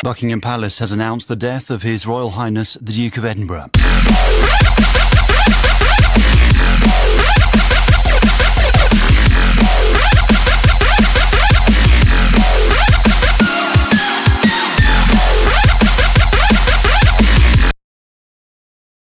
Buckingham Palace has announced the death of His Royal Highness the Duke of Edinburgh.